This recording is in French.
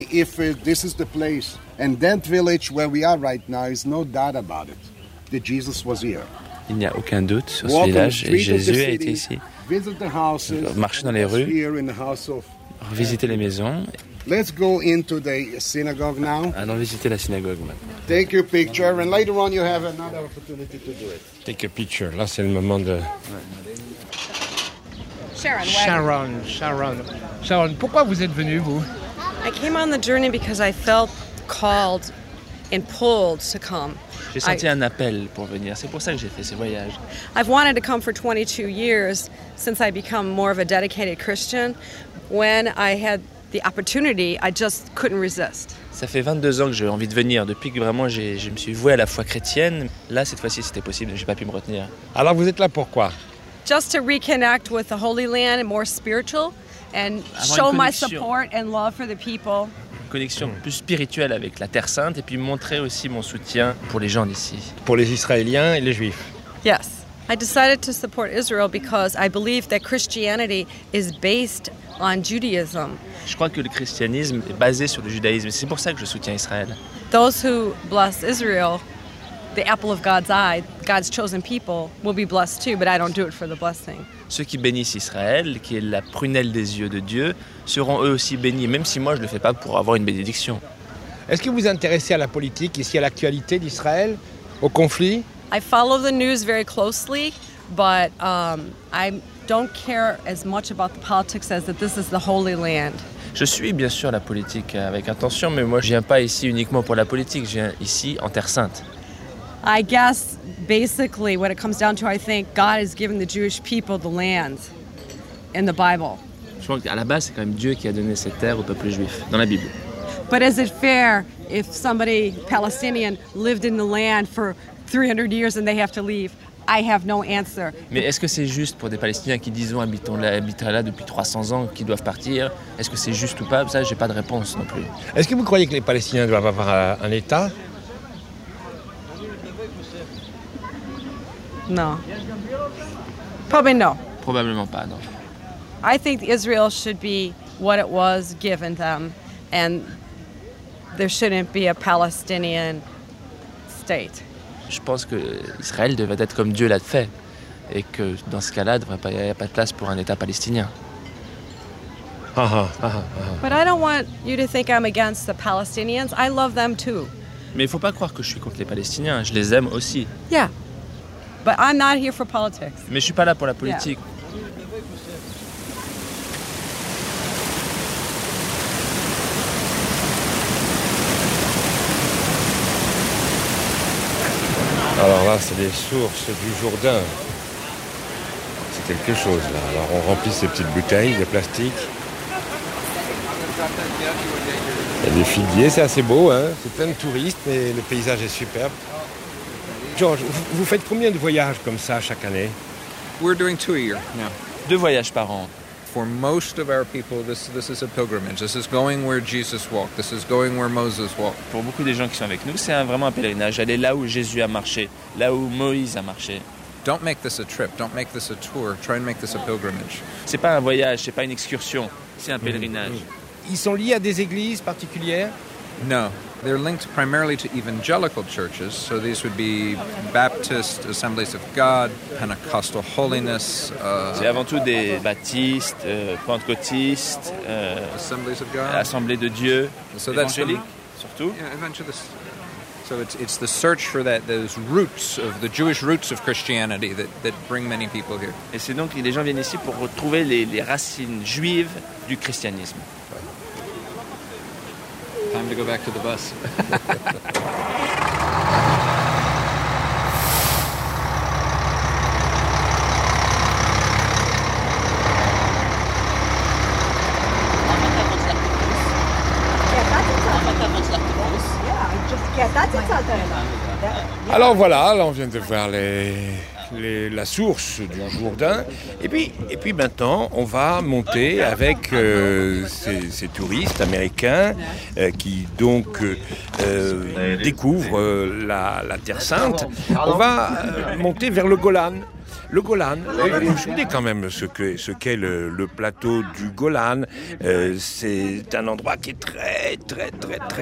if this is the place. And that village where we are right now is no doubt about it, that Jesus was here. Il n'y a aucun doute sur ce village et Jésus a été ici. Marcher dans les rues, visiter les maisons. Let's go into the synagogue now. Allons visiter la synagogue maintenant. Take your picture and later on you have another opportunity to do it. Take a picture. Là, c'est le moment de... Sharon, pourquoi vous êtes venu, vous? I came on the journey because I felt called and pulled to come. J'ai senti un appel pour venir. C'est pour ça que j'ai fait ce voyage. I've wanted to come for 22 years since I become more of a dedicated Christian. When I had the opportunity, I just couldn't resist. Ça fait 22 ans que j'ai envie de venir. Depuis que vraiment je me suis voué à la foi chrétienne, là, cette fois-ci, c'était possible. J'ai pas pu me retenir. Alors, vous êtes là pourquoi? Just to reconnect with the Holy Land and more spiritual and show my support and love for the people. Une connexion plus spirituelle avec la Terre Sainte et puis montrer aussi mon soutien pour les gens d'ici. Pour les Israéliens et les Juifs. Yes. I decided to support Israel because I believe that Christianity is based on Judaism. Je crois que le christianisme est basé sur le judaïsme. C'est pour ça que je soutiens Israël. Those who bless Israel, the apple of God's eye, God's chosen people, will be blessed too, but I don't do it for the blessing. Ceux qui bénissent Israël, qui est la prunelle des yeux de Dieu, seront eux aussi bénis, même si moi je ne le fais pas pour avoir une bénédiction. Est-ce que vous vous intéressez à la politique, ici à l'actualité d'Israël, au conflit? I follow the news very closely, but I don't care as much about the politics as that this is the Holy Land. Je suis bien sûr la politique avec attention, mais moi je viens pas ici uniquement pour la politique, je viens ici en Terre Sainte. I guess basically what it comes down to, I think God has given the Jewish people the land in the Bible. Je crois qu'à la base, c'est quand même Dieu qui a donné cette terre au peuple juif, dans la Bible. But is it fair if somebody, Palestinian, lived in the land for 300 years and they have to leave? I have no answer. Mais est-ce que c'est juste pour des Palestiniens qui disons habitent là depuis 300 ans, qui doivent partir? Est-ce que c'est juste ou pas? Ça, j'ai pas de réponse non plus. Est-ce que vous croyez que les Palestiniens doivent avoir un État? No. Probably no. Probablement pas, non. I think Israel should be what it was given them, and there shouldn't be a Palestinian state. Je pense que Israël devait être comme Dieu l'a fait, et que dans ce cas-là, il n'y a pas de place pour un État palestinien. But I don't want you to think I'm against the Palestinians. I love them too. Mais il ne faut pas croire que je suis contre les Palestiniens, je les aime aussi. Yeah, but I'm not here for politics. Mais je ne suis pas là pour la politique. Yeah. Alors là, c'est les sources du Jourdain. C'est quelque chose, là. Alors, on remplit ces petites bouteilles de plastique. Il y a des figuiers, c'est assez beau, hein. C'est plein de touristes, mais le paysage est superbe. George, vous faites combien de voyages comme ça chaque année? We're doing 2 a year now. 2 voyages par an. For most of our people, this is a pilgrimage. This is going where Jesus walked. This is going where Moses walked. Pour beaucoup des gens qui sont avec nous, c'est vraiment un pèlerinage. Aller là où Jésus a marché, là où Moïse a marché. Don't make this a trip. Don't make this a tour. Try and make this a pilgrimage. C'est pas un voyage, c'est pas une excursion. C'est un pèlerinage. Ils sont liés à des églises particulières? No. They're linked primarily to evangelical churches, so these would be Baptist Assemblies of God, Pentecostal Holiness. C'est avant tout des baptistes, pentecôtistes, Assemblies of God, Assemblées de Dieu, so évangéliques surtout. Yeah, evangelists. So it's the search for those roots of the Jewish roots of Christianity that bring many people here. Et c'est donc les gens viennent ici pour retrouver les racines juives du christianisme. Time to go back to the bus. Alors voilà, là on vient de voir la source du Jourdain. Et puis maintenant, on va monter avec ces touristes américains qui donc découvrent la Terre Sainte. On va monter vers le Golan. Le Golan, vous vous souvenez quand même ce qu'est le plateau du Golan. C'est un endroit qui est très